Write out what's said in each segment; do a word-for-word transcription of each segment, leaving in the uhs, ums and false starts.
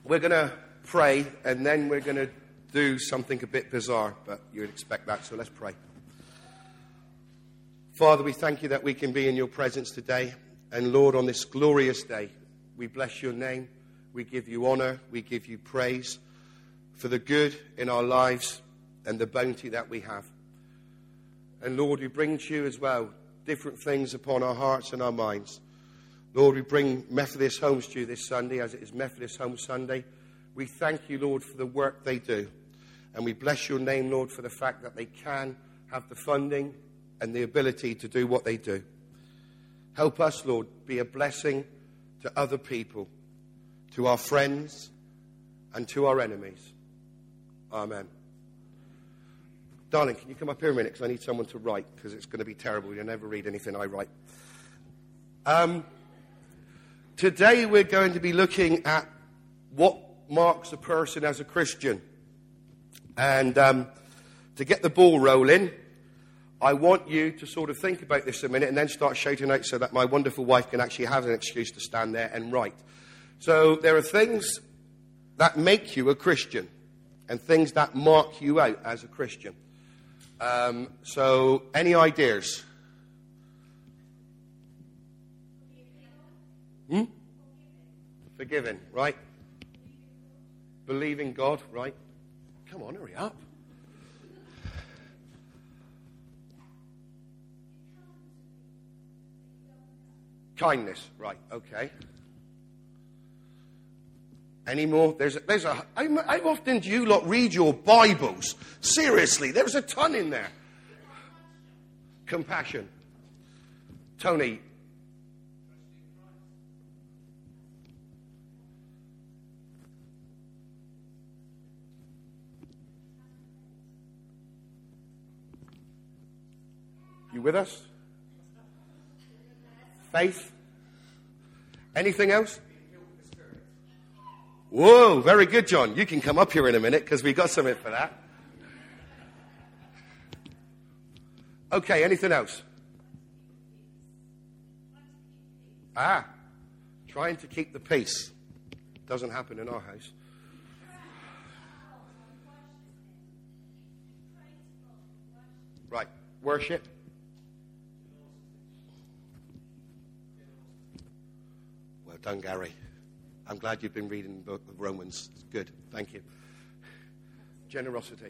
We're going to pray, and then we're going to do something a bit bizarre, but you'd expect that, so let's pray. Father, we thank you that we can be in your presence today. And Lord, on this glorious day, we bless your name. We give you honor. We give you praise for the good in our lives and the bounty that we have. And Lord, we bring to you as well different things upon our hearts and our minds. Lord, we bring Methodist Homes to you this Sunday, as it is Methodist Home Sunday. We thank you, Lord, for the work they do. And we bless your name, Lord, for the fact that they can have the funding and the ability to do what they do. Help us, Lord, be a blessing to other people, to our friends, and to our enemies. Amen. Darling, can you come up here a minute, because I need someone to write, because it's going to be terrible. You'll never read anything I write. Um, today we're going to be looking at what marks a person as a Christian. And um, to get the ball rolling, I want you to sort of think about this a minute and then start shouting out so that my wonderful wife can actually have an excuse to stand there and write. So there are things that make you a Christian and things that mark you out as a Christian. Um, so any ideas? Hmm? Forgiving, right? Believing God, right? Come on, hurry up. Kindness, right, okay. Any more? There's a, there's a, how, how often do you lot read your Bibles? Seriously, there's a ton in there. Compassion. Tony. You with us? Faith? Anything else? Whoa, very good, John. You can come up here in a minute because we got something for that. Okay, anything else? Ah, trying to keep the peace. Doesn't happen in our house. Right, worship. Well done, Gary. I'm glad you've been reading the book of Romans. It's good. Thank you. Generosity.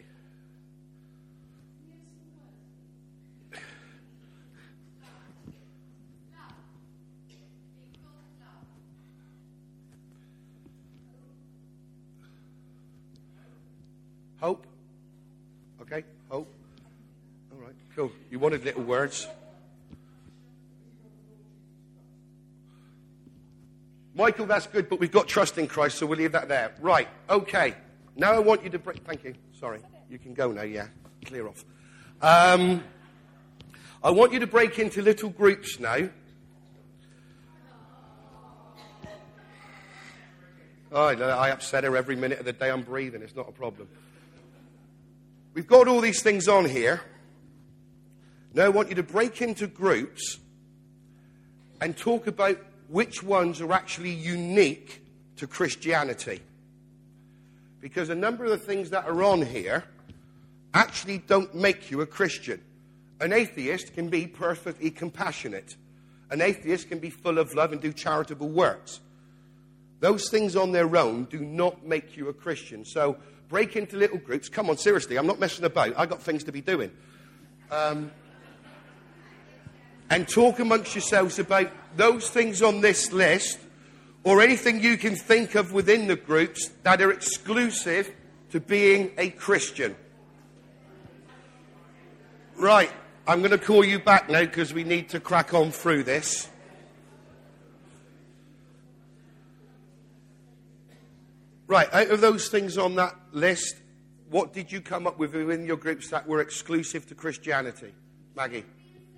Hope. Okay, hope. All right, cool. You wanted little words. Michael, that's good, but we've got trust in Christ, so we'll leave that there. Right, okay. Now I want you to break... Thank you. Sorry. You can go now, yeah. Clear off. Um, I want you to break into little groups now. Oh, I, I upset her every minute of the day I'm breathing. It's not a problem. We've got all these things on here. Now I want you to break into groups and talk about which ones are actually unique to Christianity. Because a number of the things that are on here actually don't make you a Christian. An atheist can be perfectly compassionate. An atheist can be full of love and do charitable works. Those things on their own do not make you a Christian. So break into little groups. Come on, seriously, I'm not messing about. I've got things to be doing. Um... And talk amongst yourselves about those things on this list or anything you can think of within the groups that are exclusive to being a Christian. Right, I'm going to call you back now because we need to crack on through this. Right, out of those things on that list, what did you come up with within your groups that were exclusive to Christianity? Maggie?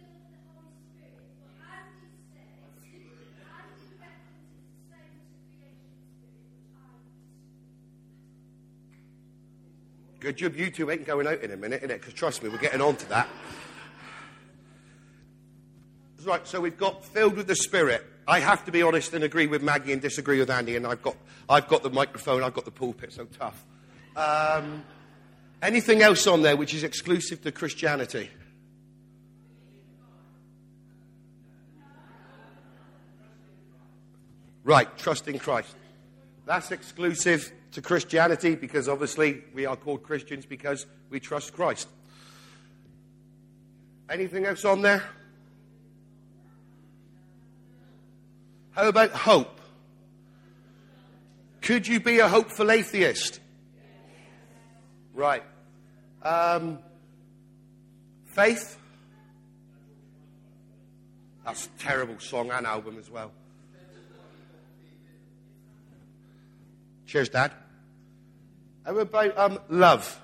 Good job, you two ain't going out in a minute, innit? Because trust me, we're getting on to that. Right, so we've got filled with the Spirit. I have to be honest and agree with Maggie and disagree with Andy, and I've got, I've got the microphone, I've got the pulpit, so tough. Um, anything else on there which is exclusive to Christianity? Right, trust in Christ. That's exclusive to Christianity because obviously we are called Christians because we trust Christ. Anything else on there? How about hope? Could you be a hopeful atheist? Right. Um, faith? That's a terrible song and album as well. Cheers, Dad. How about um, love?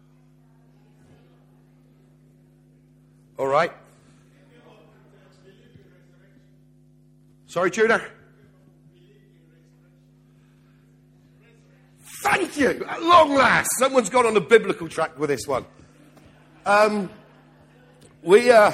All right. Sorry, Tudor? Thank you. At long last. Someone's gone on the biblical track with this one. Um, we, uh,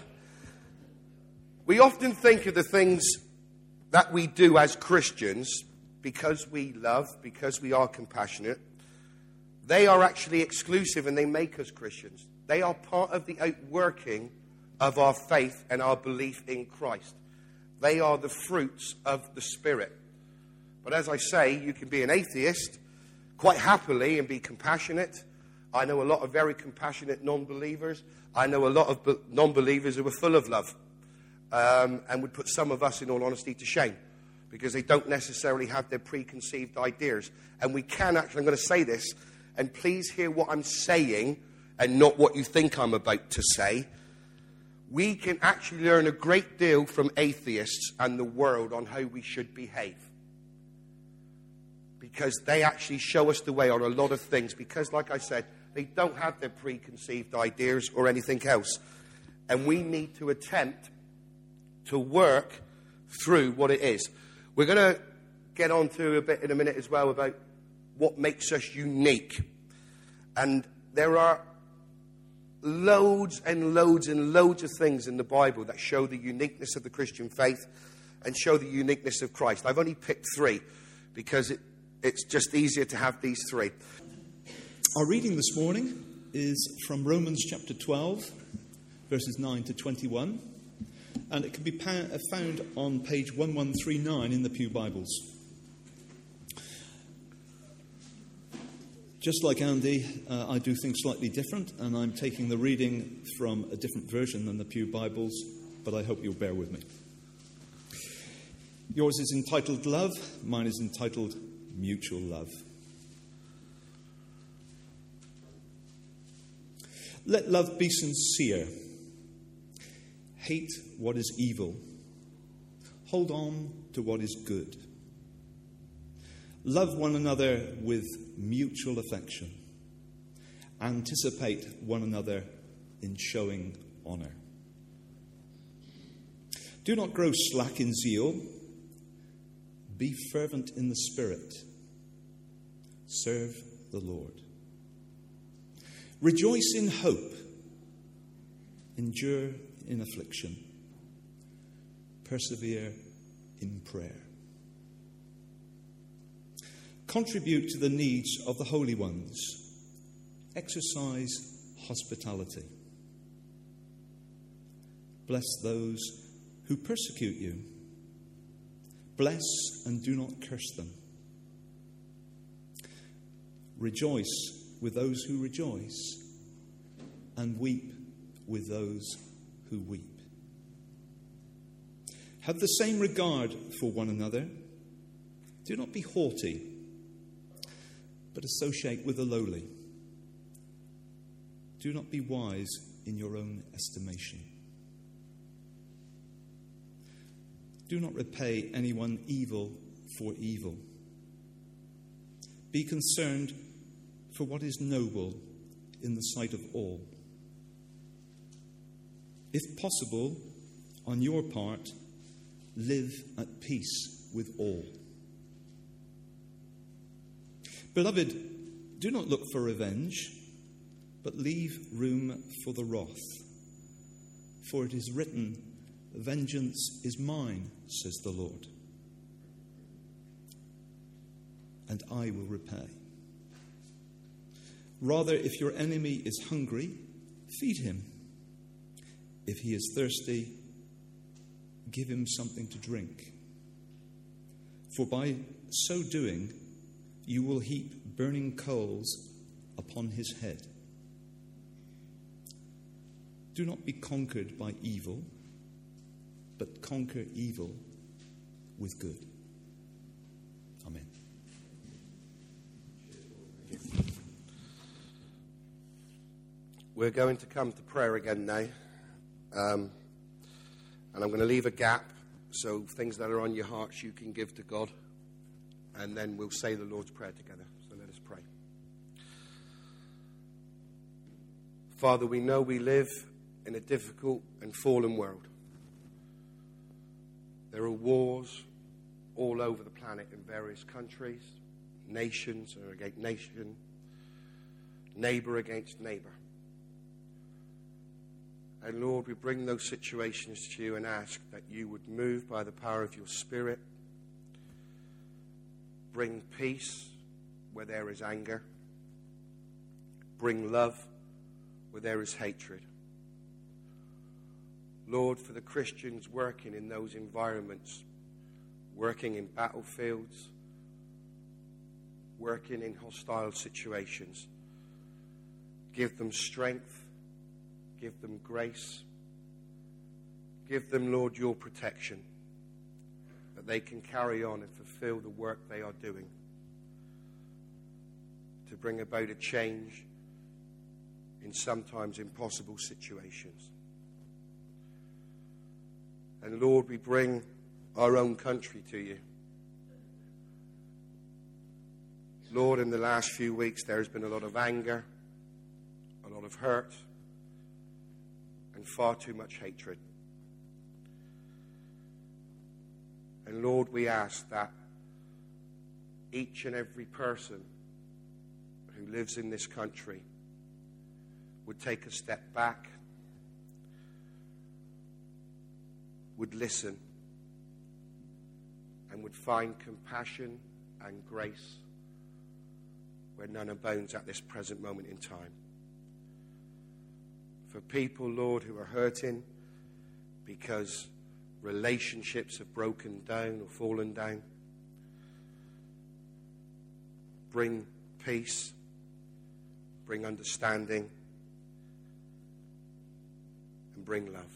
we often think of the things that we do as Christians because we love, because we are compassionate. They are actually exclusive and they make us Christians. They are part of the outworking of our faith and our belief in Christ. They are the fruits of the Spirit. But as I say, you can be an atheist quite happily and be compassionate. I know a lot of very compassionate non-believers. I know a lot of be- non-believers who are full of love um, and would put some of us, in all honesty, to shame because they don't necessarily have their preconceived ideas. And we can actually, I'm going to say this, and please hear what I'm saying and not what you think I'm about to say. We can actually learn a great deal from atheists and the world on how we should behave. Because they actually show us the way on a lot of things. Because, like I said, they don't have their preconceived ideas or anything else. And we need to attempt to work through what it is. We're going to get on to a bit in a minute as well about what makes us unique. And there are loads and loads and loads of things in the Bible that show the uniqueness of the Christian faith and show the uniqueness of Christ. I've only picked three because it, it's just easier to have these three. Our reading this morning is from Romans chapter twelve, verses nine to twenty-one, and it can be found on page eleven thirty-nine in the Pew Bibles. Just like Andy, uh, I do things slightly different, and I'm taking the reading from a different version than the Pew Bibles, but I hope you'll bear with me. Yours is entitled Love, mine is entitled Mutual Love. Let love be sincere. Hate what is evil. Hold on to what is good. Love one another with mutual affection. Anticipate one another in showing honour. Do not grow slack in zeal. Be fervent in the Spirit. Serve the Lord. Rejoice in hope. Endure in affliction. Persevere in prayer. Contribute to the needs of the holy ones. Exercise hospitality. Bless those who persecute you. Bless and do not curse them. Rejoice with those who rejoice, and weep with those who weep. Have the same regard for one another. Do not be haughty, but associate with the lowly. Do not be wise in your own estimation. Do not repay anyone evil for evil. Be concerned for what is noble in the sight of all. If possible, on your part, live at peace with all. Beloved, do not look for revenge, but leave room for the wrath. For it is written, vengeance is mine, says the Lord, and I will repay. Rather, if your enemy is hungry, feed him. If he is thirsty, give him something to drink. For by so doing, you will heap burning coals upon his head. Do not be conquered by evil, but conquer evil with good. Amen. We're going to come to prayer again now. Um, and I'm going to leave a gap so things that are on your hearts you can give to God. And then we'll say the Lord's Prayer together. So let us pray. Father, we know we live in a difficult and fallen world. There are wars all over the planet in various countries, nations are against nation, neighbor against neighbor. And Lord, we bring those situations to you and ask that you would move by the power of your Spirit, bring peace where there is anger, bring love where there is hatred. Lord, for the Christians working in those environments, working in battlefields, working in hostile situations, give them strength, give them grace, give them, Lord, your protection, that they can carry on and fulfill the work they are doing to bring about a change in sometimes impossible situations. And Lord, we bring our own country to you. Lord, in the last few weeks there has been a lot of anger, a lot of hurt, and far too much hatred. And Lord, we ask that each and every person who lives in this country would take a step back, would listen, and would find compassion and grace where none abounds at this present moment in time. For people, Lord, who are hurting because relationships have broken down or fallen down, bring peace, bring understanding, and bring love.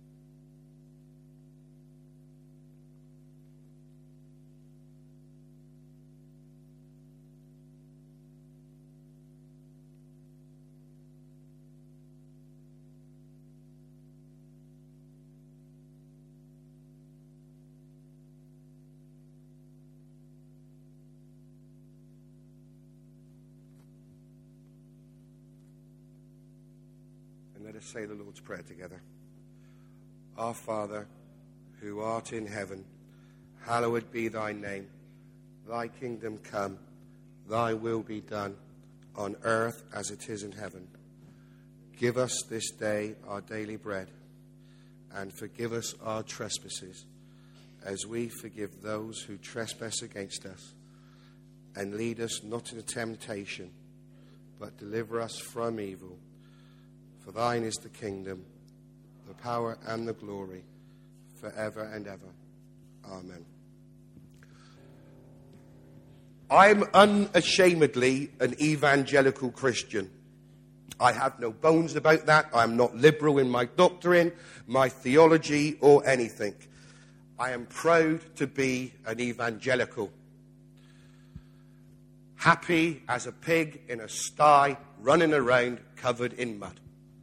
Let us say the Lord's Prayer together. Our Father, who art in heaven, hallowed be thy name. Thy kingdom come, thy will be done, on earth as it is in heaven. Give us this day our daily bread, and forgive us our trespasses, as we forgive those who trespass against us. And lead us not into temptation, but deliver us from evil. For thine is the kingdom, the power, and the glory, forever and ever. Amen. I'm unashamedly an evangelical Christian. I have no bones about that. I'm not liberal in my doctrine, my theology, or anything. I am proud to be an evangelical. Happy as a pig in a sty, running around covered in mud.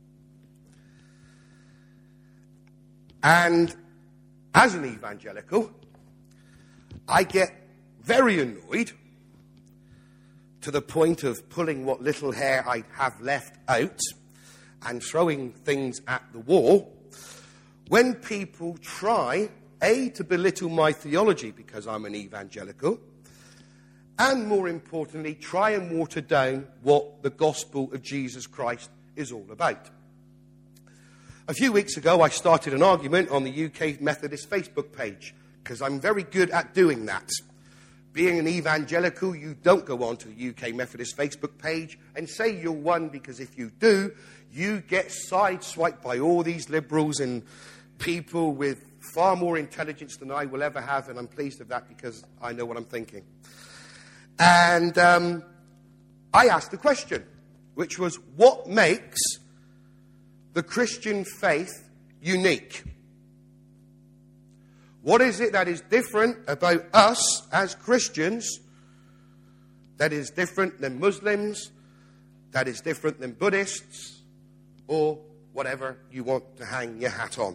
And as an evangelical, I get very annoyed to the point of pulling what little hair I have left out and throwing things at the wall when people try, A, to belittle my theology because I'm an evangelical, and more importantly, try and water down what the gospel of Jesus Christ is all about. A few weeks ago, I started an argument on the U K Methodist Facebook page, because I'm very good at doing that. Being an evangelical, you don't go onto the U K Methodist Facebook page and say you're one, because if you do, you get sideswiped by all these liberals and people with far more intelligence than I will ever have, and I'm pleased of that because I know what I'm thinking. And um, I asked the question, which was, what makes the Christian faith unique? What is it that is different about us as Christians that is different than Muslims, that is different than Buddhists, or whatever you want to hang your hat on?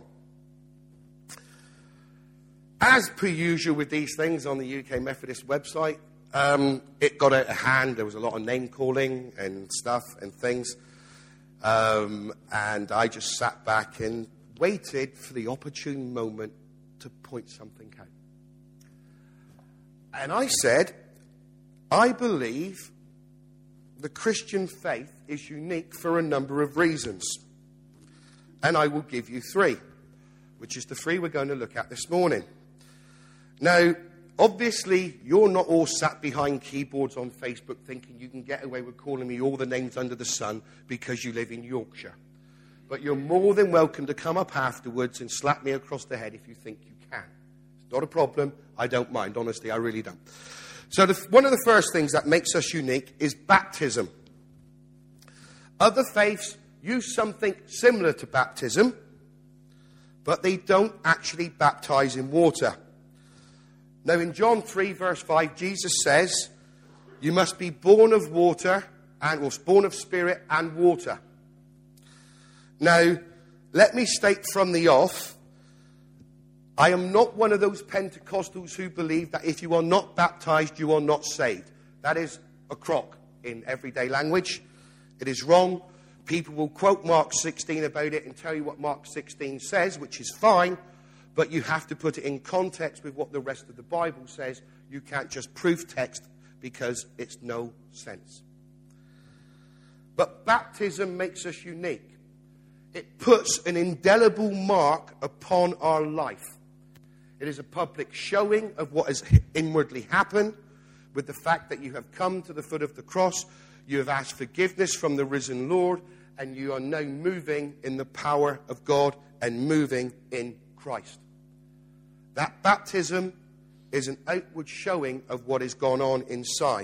As per usual with these things on the U K Methodist website, um, it got out of hand. There was a lot of name-calling and stuff and things. Um, and I just sat back and waited for the opportune moment to point something out. And I said, I believe the Christian faith is unique for a number of reasons. And I will give you three, which is the three we're going to look at this morning. Now, obviously, you're not all sat behind keyboards on Facebook thinking you can get away with calling me all the names under the sun because you live in Yorkshire. But you're more than welcome to come up afterwards and slap me across the head if you think you can. It's not a problem. I don't mind. Honestly, I really don't. So the, one of the first things that makes us unique is baptism. Other faiths use something similar to baptism, but they don't actually baptize in water. Now, in John three, verse five, Jesus says, you must be born of water, and was born of spirit and water. Now, let me state from the off, I am not one of those Pentecostals who believe that if you are not baptized, you are not saved. That is a crock in everyday language. It is wrong. People will quote Mark sixteen about it and tell you what Mark sixteen says, which is fine. But you have to put it in context with what the rest of the Bible says. You can't just proof text because it's no sense. But baptism makes us unique. It puts an indelible mark upon our life. It is a public showing of what has inwardly happened with the fact that you have come to the foot of the cross, you have asked forgiveness from the risen Lord, and you are now moving in the power of God and moving in Christ. That baptism is an outward showing of what has gone on inside.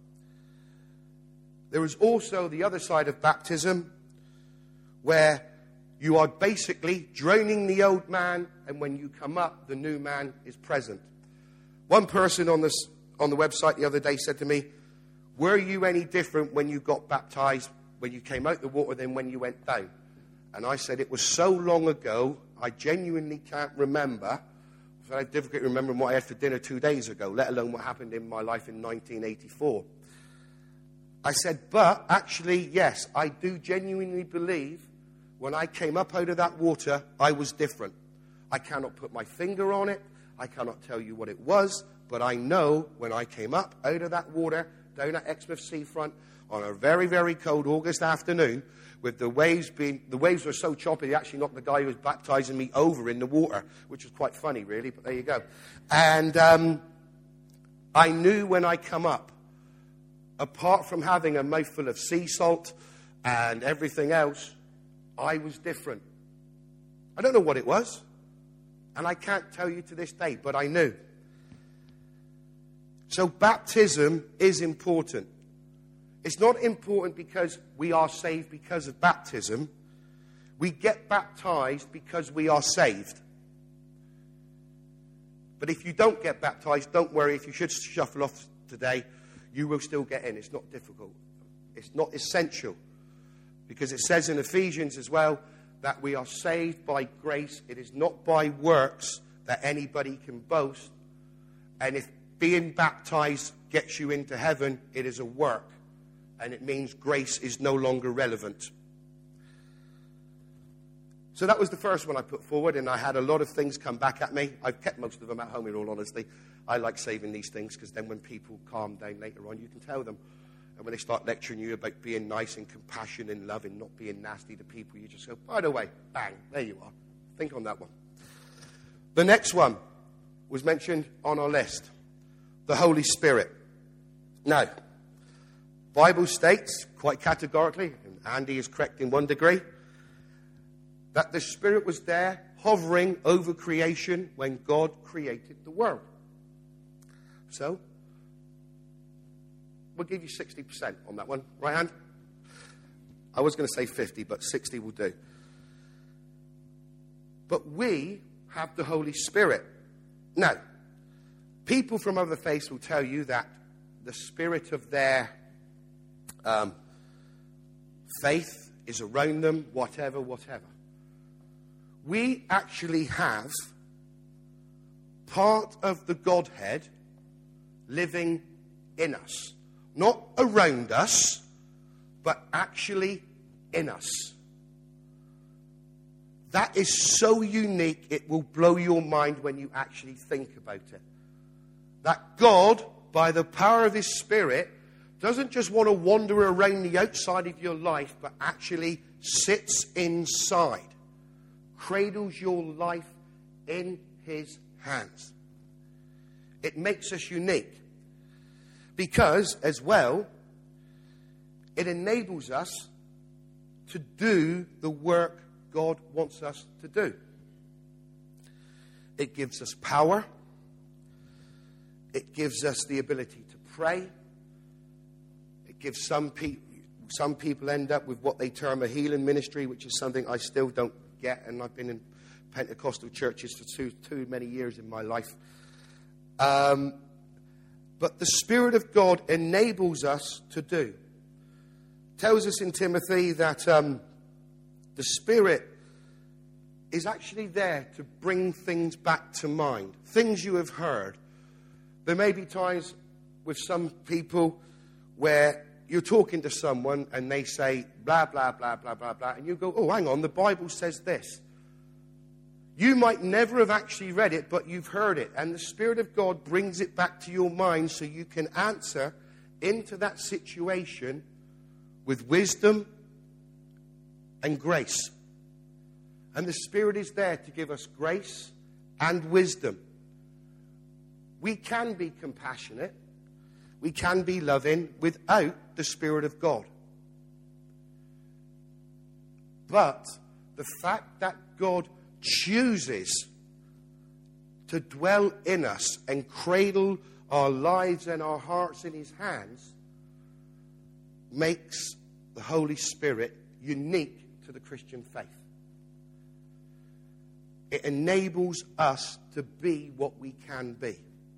There is also the other side of baptism, where you are basically drowning the old man, and when you come up, the new man is present. One person on this on the website the other day said to me, were you any different when you got baptized, when you came out the water, than when you went down? And I said, it was so long ago, I genuinely can't remember. It's very difficult remembering what I had for dinner two days ago, let alone what happened in my life in nineteen eighty-four. I said, but actually, yes, I do genuinely believe when I came up out of that water, I was different. I cannot put my finger on it. I cannot tell you what it was, but I know when I came up out of that water, down at Exmouth seafront, on a very, very cold August afternoon, with the waves being, the waves were so choppy, they actually knocked the guy who was baptizing me over in the water, which was quite funny, really, but there you go. And um, I knew when I come up, apart from having a mouthful of sea salt and everything else, I was different. I don't know what it was, and I can't tell you to this day, but I knew. So baptism is important. It's not important because we are saved because of baptism. We get baptized because we are saved. But if you don't get baptized, don't worry. If you should shuffle off today, you will still get in. It's not difficult. It's not essential. Because it says in Ephesians as well that we are saved by grace. It is not by works that anybody can boast. And if being baptized gets you into heaven, it is a work. And it means grace is no longer relevant. So that was the first one I put forward, and I had a lot of things come back at me. I've kept most of them at home, in all honesty. I like saving these things, because then when people calm down later on, you can tell them. And when they start lecturing you about being nice and compassionate and loving, not being nasty to people, you just go, by the way, bang, there you are. Think on that one. The next one was mentioned on our list, the Holy Spirit. Now, Bible states quite categorically, and Andy is correct in one degree, that the Spirit was there hovering over creation when God created the world. So, we'll give you sixty percent on that one. Right hand? I was going to say fifty, but sixty will do. But we have the Holy Spirit. Now, people from other faiths will tell you that the spirit of their um, faith is around them, whatever, whatever. We actually have part of the Godhead living in us. Not around us, but actually in us. That is so unique, it will blow your mind when you actually think about it. That God, by the power of His Spirit, doesn't just want to wander around the outside of your life, but actually sits inside, cradles your life in His hands. It makes us unique because, as well, it enables us to do the work God wants us to do. It gives us power. It gives us the ability to pray. It gives some people, some people end up with what they term a healing ministry, which is something I still don't get, and I've been in Pentecostal churches for too, too many years in my life. Um, but the Spirit of God enables us to do. Tells us in Timothy that um, the Spirit is actually there to bring things back to mind, things you have heard. There may be times with some people where you're talking to someone and they say blah, blah, blah, blah, blah, blah, and you go, oh, hang on, the Bible says this. You might never have actually read it, but you've heard it, and the Spirit of God brings it back to your mind so you can answer into that situation with wisdom and grace. And the Spirit is there to give us grace and wisdom. We can be compassionate. We can be loving without the Spirit of God. But the fact that God chooses to dwell in us and cradle our lives and our hearts in His hands makes the Holy Spirit unique to the Christian faith. It enables us to be what we can be.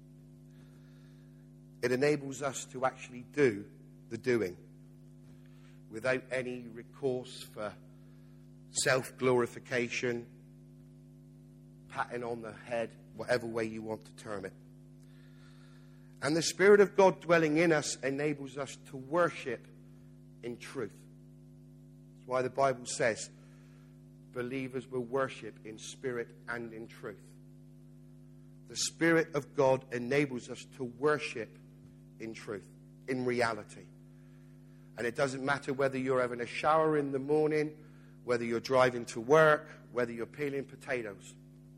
It enables us to actually do the doing without any recourse for self-glorification, patting on the head, whatever way you want to term it. And the Spirit of God dwelling in us enables us to worship in truth. That's why the Bible says believers will worship in spirit and in truth. The Spirit of God enables us to worship in truth, in reality. And it doesn't matter whether you're having a shower in the morning, whether you're driving to work, whether you're peeling potatoes.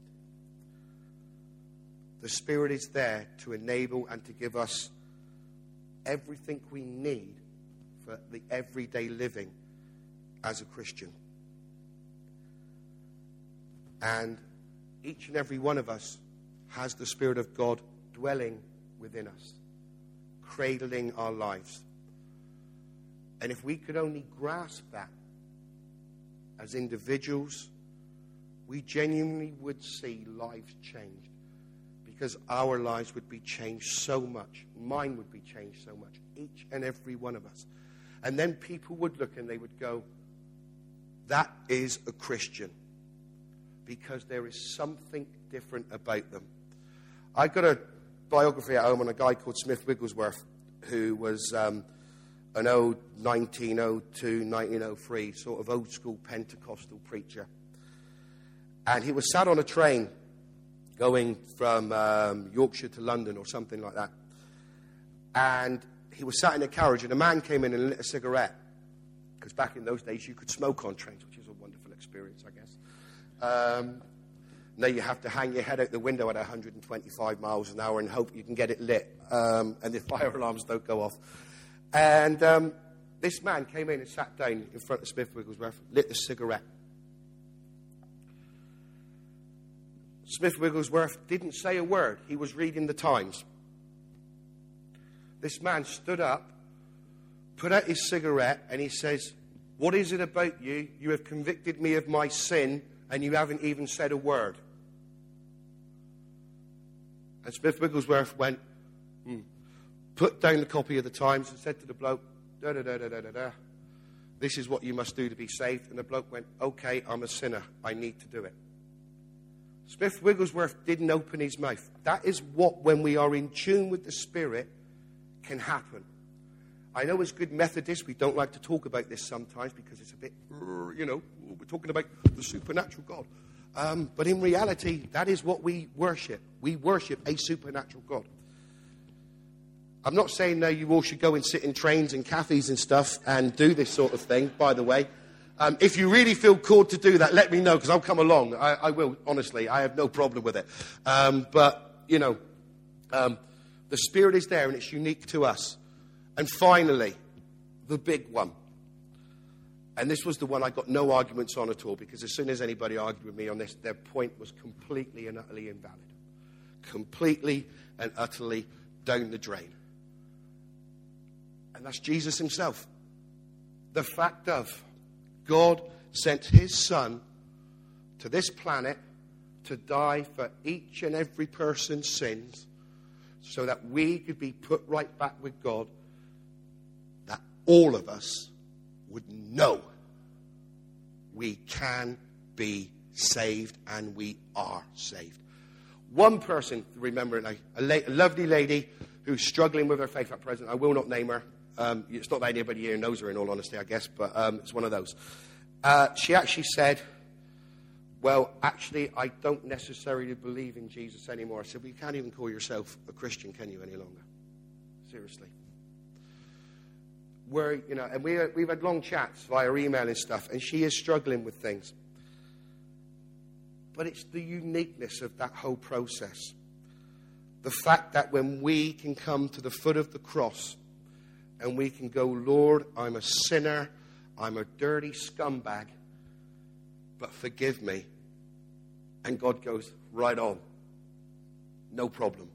The Spirit is there to enable and to give us everything we need for the everyday living as a Christian. And each and every one of us has the Spirit of God dwelling within us, cradling our lives. And if we could only grasp that as individuals, we genuinely would see lives changed. Because our lives would be changed so much. Mine would be changed so much. Each and every one of us. And then people would look and they would go, that is a Christian. Because there is something different about them. I got a biography at home on a guy called Smith Wigglesworth, who was um, an old nineteen oh two, nineteen oh three sort of old school Pentecostal preacher. And he was sat on a train going from um, Yorkshire to London or something like that. And he was sat in a carriage, and a man came in and lit a cigarette. Because back in those days, you could smoke on trains, which is a wonderful experience, I guess. Um, now you have to hang your head out the window at one hundred twenty-five miles an hour and hope you can get it lit, um, and the fire alarms don't go off. And um, this man came in and sat down in front of Smith Wigglesworth, lit the cigarette. Smith Wigglesworth didn't say a word. He was reading the Times. This man stood up, put out his cigarette, and he says, "What is it about you? You have convicted me of my sin, and you haven't even said a word." And Smith Wigglesworth went, hmm, put down the copy of the Times and said to the bloke, da da da da da da da, "This is what you must do to be saved." And the bloke went, "Okay, I'm a sinner. I need to do it." Smith Wigglesworth didn't open his mouth. That is what, when we are in tune with the Spirit, can happen. I know as good Methodists, we don't like to talk about this sometimes because it's a bit, you know, we're talking about the supernatural God. Um, but in reality, that is what we worship. We worship a supernatural God. I'm not saying now you all should go and sit in trains and cafes and stuff and do this sort of thing, by the way. Um, if you really feel called to do that, let me know, because I'll come along. I, I will, honestly. I have no problem with it. Um, but, you know, um, the Spirit is there and it's unique to us. And finally, the big one. And this was the one I got no arguments on at all, because as soon as anybody argued with me on this, their point was completely and utterly invalid. Completely and utterly down the drain. And that's Jesus himself. The fact of God sent his Son to this planet to die for each and every person's sins so that we could be put right back with God, that all of us would know we can be saved, and we are saved. One person, remember, a, a, la- a lovely lady who's struggling with her faith at present. I will not name her. Um, it's not that anybody here knows her, in all honesty, I guess, but um, it's one of those. Uh, she actually said, "Well, actually, I don't necessarily believe in Jesus anymore." I said, "Well, you can't even call yourself a Christian, can you, any longer? Seriously." We're, you know, and we, we've had long chats via email and stuff, and she is struggling with things. But it's the uniqueness of that whole process. The fact that when we can come to the foot of the cross and we can go, "Lord, I'm a sinner, I'm a dirty scumbag, but forgive me." And God goes, "Right on. No problem."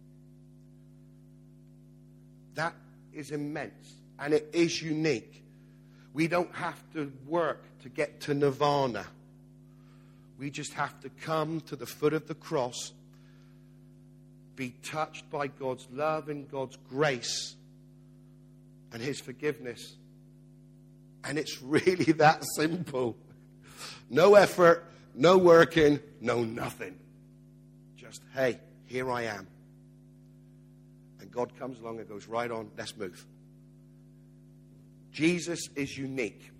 That is immense. And it is unique. We don't have to work to get to nirvana. We just have to come to the foot of the cross, be touched by God's love and God's grace and his forgiveness. And it's really that simple. No effort, no working, no nothing. Just, hey, here I am. And God comes along and goes, "Right on, let's move." Jesus is unique.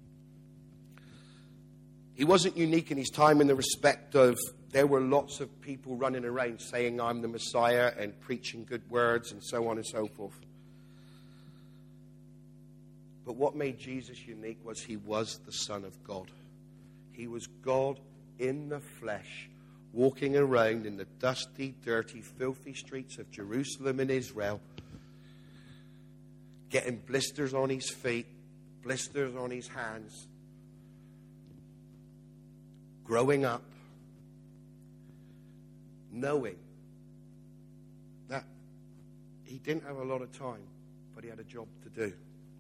He wasn't unique in his time in the respect of there were lots of people running around saying, "I'm the Messiah," and preaching good words and so on and so forth. But what made Jesus unique was he was the Son of God. He was God in the flesh, walking around in the dusty, dirty, filthy streets of Jerusalem and Israel, getting blisters on his feet, blisters on his hands, growing up, knowing that he didn't have a lot of time, but he had a job to do.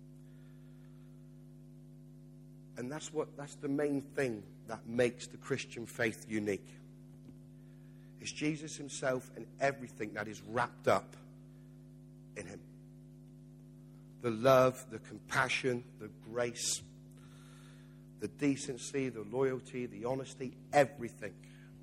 And that's what that's the main thing that makes the Christian faith unique. It's Jesus himself and everything that is wrapped up in him. The love, the compassion, the grace, the decency, the loyalty, the honesty, everything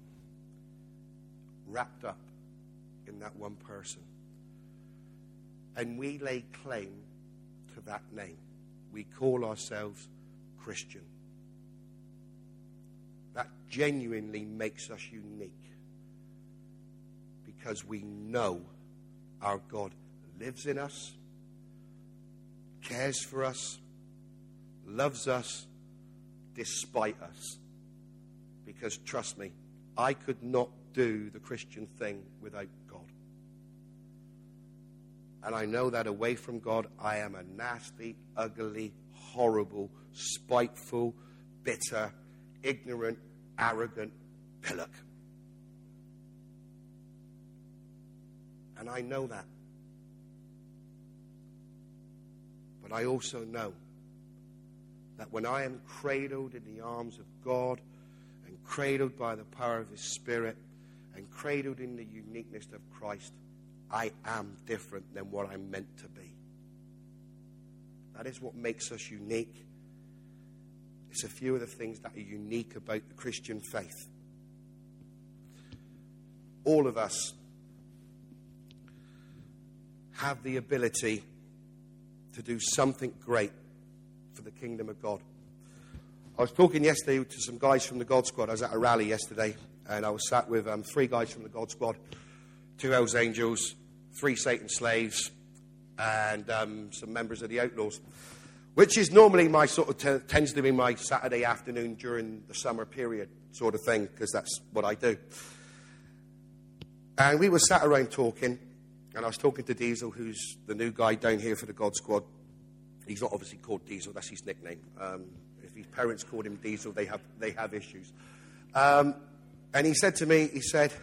wrapped up in that one person. And we lay claim to that name. We call ourselves Christian. That genuinely makes us unique, because we know our God lives in us, cares for us, loves us, despite us. Because trust me, I could not do the Christian thing without God. And I know that away from God, I am a nasty, ugly, horrible, spiteful, bitter, ignorant, arrogant pillock. And I know that. But I also know that when I am cradled in the arms of God and cradled by the power of His Spirit and cradled in the uniqueness of Christ, I am different than what I'm meant to be. That is what makes us unique. It's a few of the things that are unique about the Christian faith. All of us have the ability to do something great for the kingdom of God. I was talking yesterday to some guys from the God Squad. I was at a rally yesterday, and I was sat with um, three guys from the God Squad, two Hells Angels, three Satan slaves, and um, some members of the Outlaws, which is normally my sort of t- tends to be my Saturday afternoon during the summer period sort of thing, because that's what I do. And we were sat around talking, and I was talking to Diesel, who's the new guy down here for the God Squad. He's not obviously called Diesel, that's his nickname. Um, if his parents called him Diesel, they have they have issues. Um, and he said to me, he said,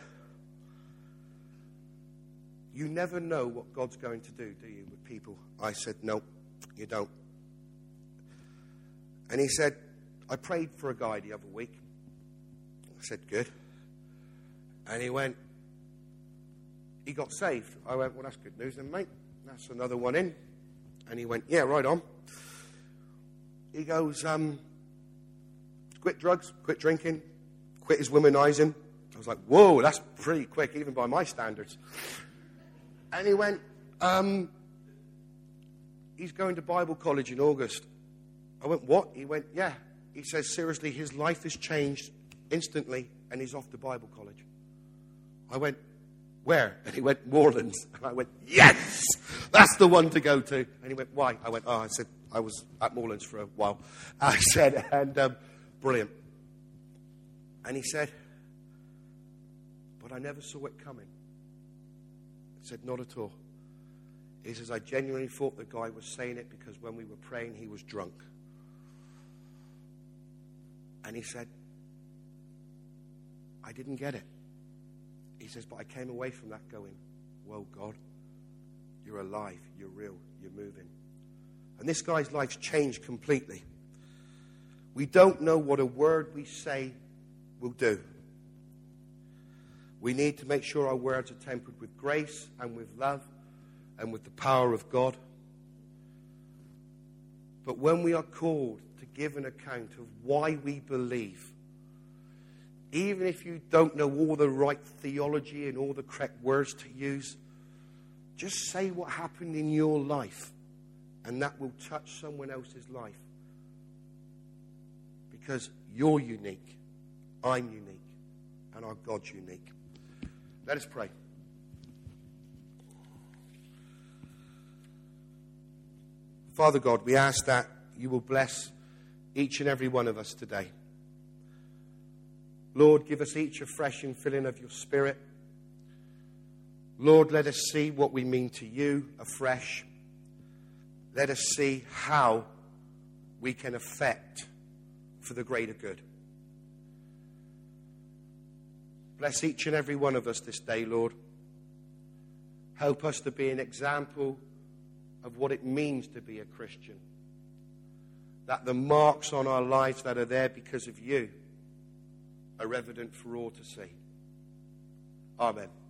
"You never know what God's going to do, do you, with people?" I said, "No, you don't." And he said, "I prayed for a guy the other week." I said, "Good." And he went, "He got saved." I went, "Well, that's good news then, mate. That's another one in." And he went, "Yeah, right on." He goes, um, "Quit drugs, quit drinking, quit his womanizing." I was like, "Whoa, that's pretty quick, even by my standards." And he went, um, "He's going to Bible college in August." I went, "What?" He went, "Yeah." He says, "Seriously, his life has changed instantly, and he's off to Bible college." I went, "Where?" And he went, "Moorlands." And I went, "Yes, that's the one to go to." And he went, "Why?" I went, "Oh," I said, "I was at Moorlands for a while." I said, and um, brilliant. And he said, "But I never saw it coming." I said, "Not at all." He says, "I genuinely thought the guy was saying it because when we were praying, he was drunk." And he said, "I didn't get it." He says, "But I came away from that going, well, God, you're alive, you're real, you're moving." And this guy's life's changed completely. We don't know what a word we say will do. We need to make sure our words are tempered with grace and with love and with the power of God. But when we are called to give an account of why we believe, even if you don't know all the right theology and all the correct words to use, just say what happened in your life, and that will touch someone else's life. Because you're unique, I'm unique, and our God's unique. Let us pray. Father God, we ask that you will bless each and every one of us today. Lord, give us each a fresh infilling of your Spirit. Lord, let us see what we mean to you afresh. Let us see how we can affect for the greater good. Bless each and every one of us this day, Lord. Help us to be an example of what it means to be a Christian. That the marks on our lives that are there because of you are evident for all to see. Amen.